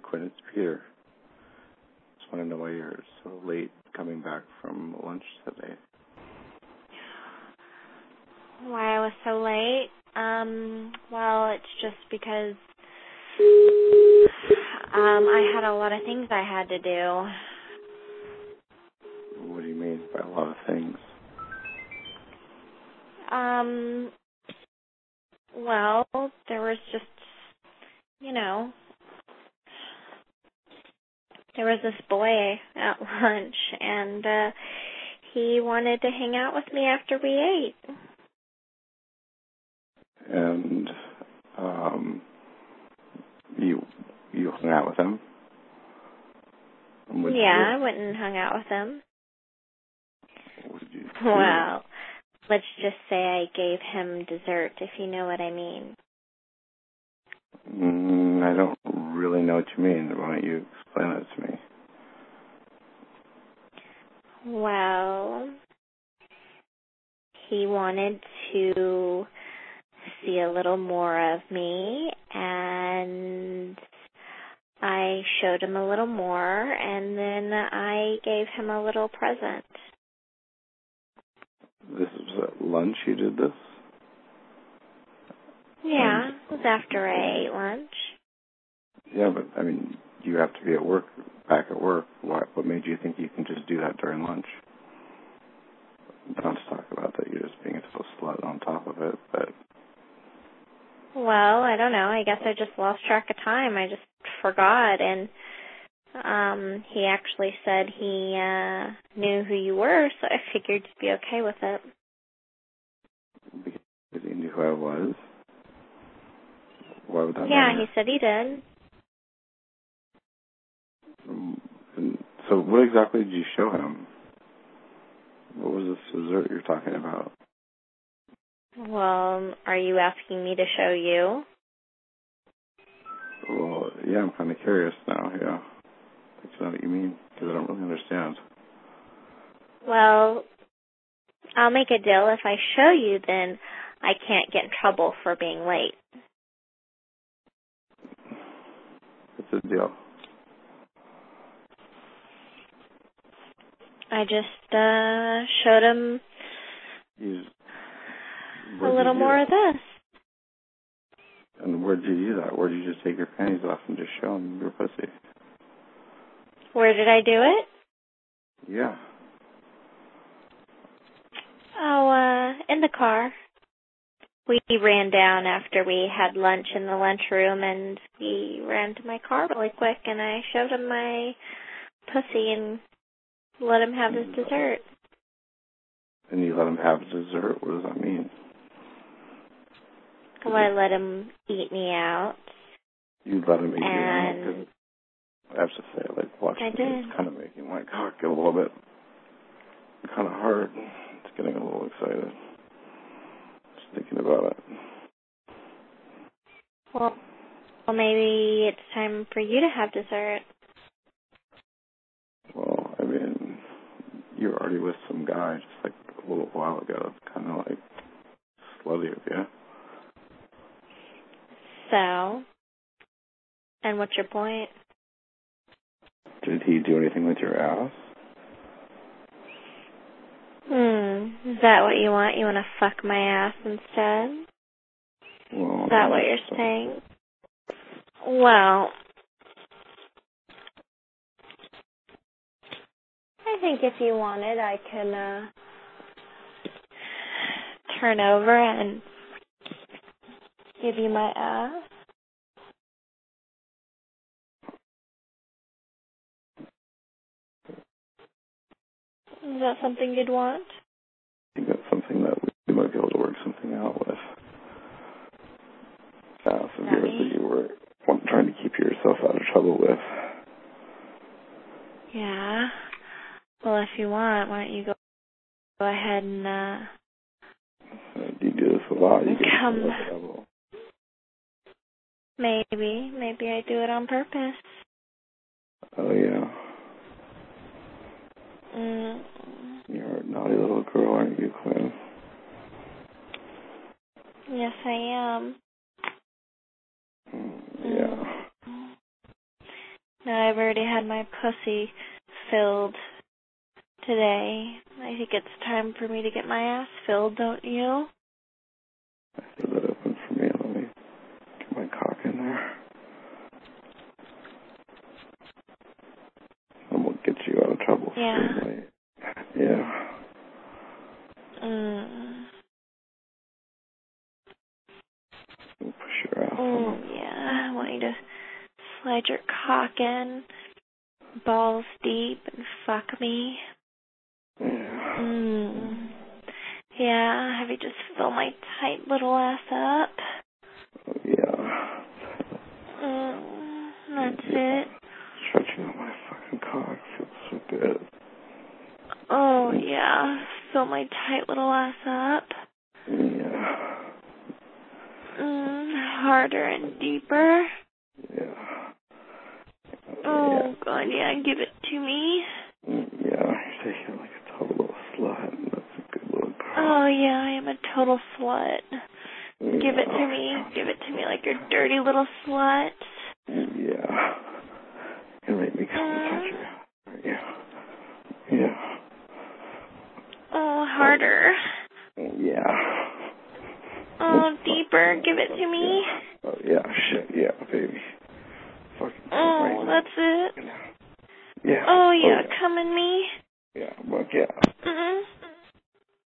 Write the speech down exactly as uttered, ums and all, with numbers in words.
Quinn, it's Peter. Just want to know why you're so late coming back from lunch today. Why I was so late? Um, well, it's just because um, I had a lot of things I had to do. What do you mean by a lot of things? Um, well, there was just, you know, there was this boy at lunch, and uh, he wanted to hang out with me after we ate. And um, you you hung out with him? What did Yeah, you I went and hung out with him. What did you do? Well, let's just say I gave him dessert, if you know what I mean. Mm, I don't really know what you mean. Why don't you explain it to me? Well, he wanted to see a little more of me, and I showed him a little more, and then I gave him a little present. This was at lunch you did this? Yeah, And, it was after I ate lunch. yeah, but, I mean, you have to be at work, back at work. What, what made you think you can just do that during lunch? Not to talk about that you're just being a total slut on top of it, but... Well, I don't know. I guess I just lost track of time. I just forgot, and um, he actually said he uh, knew who you were, so I figured you'd be okay with it. Because he knew who I was? Why would that Yeah, matter? he said he did. Um, and so what exactly did you show him? What was this dessert you're talking about? Well, are you asking me to show you? Well, yeah, I'm kind of curious now, yeah. I'd like to know what you mean, because I don't really understand. Well, I'll make a deal. If I show you, then I can't get in trouble for being late. It's a deal. I just uh, showed him You, a where'd little you do more that? of this. And where'd you do that? Where'd you just take your panties off and just show him your pussy? Where did I do it? Yeah. Oh, uh, in the car. We ran down after we had lunch in the lunchroom, and we ran to my car really quick, and I showed him my pussy and let him have his dessert. And you let him have dessert? What does that mean? Well, I let him eat me out. You let him eat you out? And 'Cause I have to say, like, watching I did. it's kind of making my cock get a little bit kind of hard. It's getting a little excited. Just thinking about it. Well, well, maybe it's time for you to have dessert. Well, I mean, you were already with some guy just like a little while ago. It's kind of like slutty of you. So, and what's your point? Did he do anything with your ass? Hmm, is that what you want? You want to fuck my ass instead? Well, Is that what you're so. saying? Well, I think if you wanted, I can uh, turn over and give you my ass. Is that something you'd want? I think that's something that we might be able to work something out with. Ass of yours that you were trying to keep yourself out of trouble with. Yeah. Well, if you want, why don't you go, go ahead and uh, Uh, you do this a lot. You get come. in trouble. Maybe. Maybe I do it on purpose. Oh, yeah. Mm. You're a naughty little girl, aren't you, Quinn? Yes, I am. Mm, yeah. Mm. Now I've already had my pussy filled today. I think it's time for me to get my ass filled, don't you? I said that open for me. Let me get my cock in there. And we'll get you out of trouble. Yeah. Certainly. Yeah. Mm. We'll push your ass Oh, on. yeah. I want you to slide your cock in, balls deep, and fuck me. Yeah. Mm. Yeah, have you just fill my tight little ass up? Oh, yeah. Mm. That's yeah. it. Stretching out my fucking cock feels so good. Oh, yeah. Fill my tight little ass up. Yeah. Mm. Harder and deeper. Yeah. Oh, Yeah. God, yeah. Give it to me. Yeah. You're taking it like a total little slut. And that's a good little girl. Oh, yeah, I am a total slut. Yeah. Give it to me. Give it to me like your dirty little slut. Yeah. You make me come and touch you. Yeah. Yeah. Oh, harder. Yeah. Oh, deeper. Give it to me. Yeah. Oh, yeah. Shit. Yeah, baby. Fucking. Oh, that's it. Yeah. Oh, yeah. Oh, yeah. Come in me. Yeah. Fuck yeah. Mm-hmm.